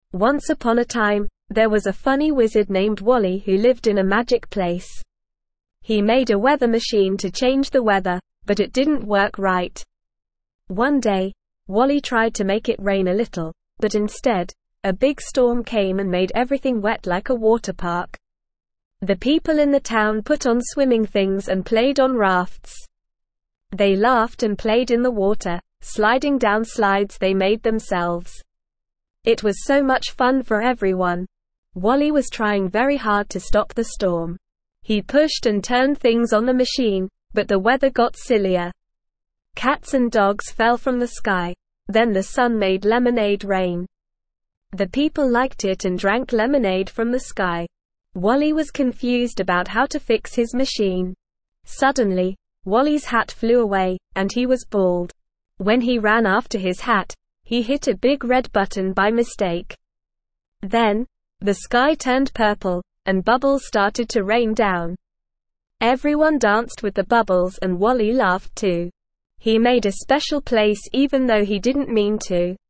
Once upon a time, there was a funny wizard named Wally who lived in a magic place. He made a weather machine to change the weather, but it didn't work right. One day, Wally tried to make it rain a little, but instead, a big storm came and made everything wet like a water park. The people in the town put on swimming things and played on rafts. They laughed and played in the water, sliding down slides they made themselves. It was so much fun for everyone. Wally was trying very hard to stop the storm. He pushed and turned things on the machine, but the weather got sillier. Cats and dogs fell from the sky. Then the sun made lemonade rain. The people liked it and drank lemonade from the sky. Wally was confused about how to fix his machine. Suddenly, Wally's hat flew away, and he was bald. When he ran after his hat, he hit a big red button by mistake. Then, the sky turned purple, and bubbles started to rain down. Everyone danced with the bubbles and Wally laughed too. He made a special place even though he didn't mean to.